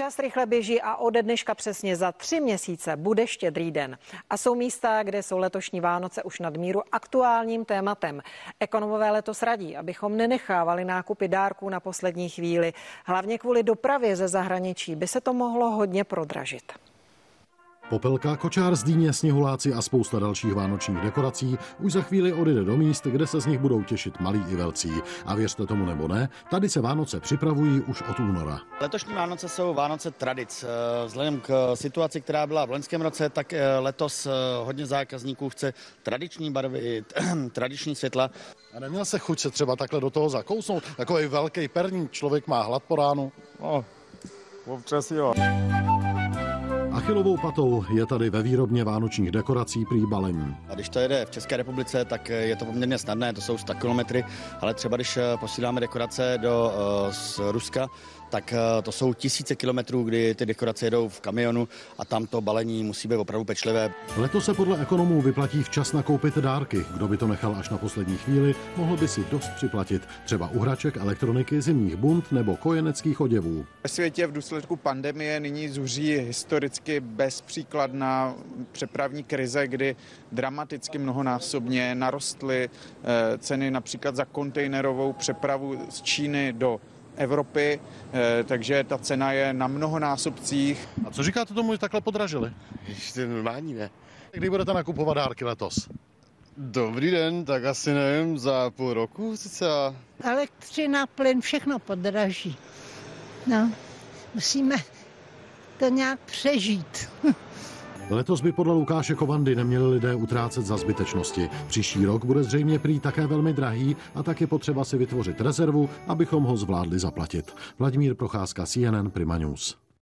Čas rychle běží a ode dneška přesně za 3 měsíce bude Štědrý den. A jsou místa, kde jsou letošní Vánoce už nadmíru aktuálním tématem. Ekonomové letos radí, abychom nenechávali nákupy dárků na poslední chvíli. Hlavně kvůli dopravě ze zahraničí by se to mohlo hodně prodražit. Popelka, kočár z dýně, sněhuláci a spousta dalších vánočních dekorací už za chvíli odjede do míst, kde se z nich budou těšit malí i velcí. A věřte tomu nebo ne, tady se Vánoce připravují už od února. Letošní Vánoce jsou Vánoce tradic. Vzhledem k situaci, která byla v loňském roce, tak letos hodně zákazníků chce tradiční barvy, tradiční světla. A neměl se chuť se třeba takhle do toho zakousnout? Takový velký perník, člověk má hlad po ránu. No, občas jo. Achillovou patou je tady ve výrobně vánočních dekorací prý balení. A když to jede v České republice, tak je to poměrně snadné, to jsou 100 kilometry, ale třeba když posíláme dekorace z Ruska, tak to jsou tisíce kilometrů, kdy ty dekorace jedou v kamionu a tam to balení musí být opravdu pečlivé. Letos se podle ekonomů vyplatí včas nakoupit dárky. Kdo by to nechal až na poslední chvíli, mohl by si dost připlatit. Třeba u hraček, elektroniky, zimních bund nebo kojeneckých oděvů. Ve světě v důsledku pandemie nyní zuří historicky bezpříkladná přepravní krize, kdy dramaticky mnohonásobně narostly ceny například za kontejnerovou přepravu z Číny do Evropy, takže ta cena je na mnohonásobcích. A co říkáte tomu, že takhle podražili? Ještě normální, ne? Kdy budete nakupovat dárky letos? Dobrý den, tak asi nevím, za půl roku cca. Elektřina, plyn, všechno podraží. No, musíme to nějak přežít. Letos by podle Lukáše Kovandy neměli lidé utrácet za zbytečnosti. Příští rok bude zřejmě prý také velmi drahý a tak je potřeba si vytvořit rezervu, abychom ho zvládli zaplatit. Vladimír Procházka, CNN Prima News.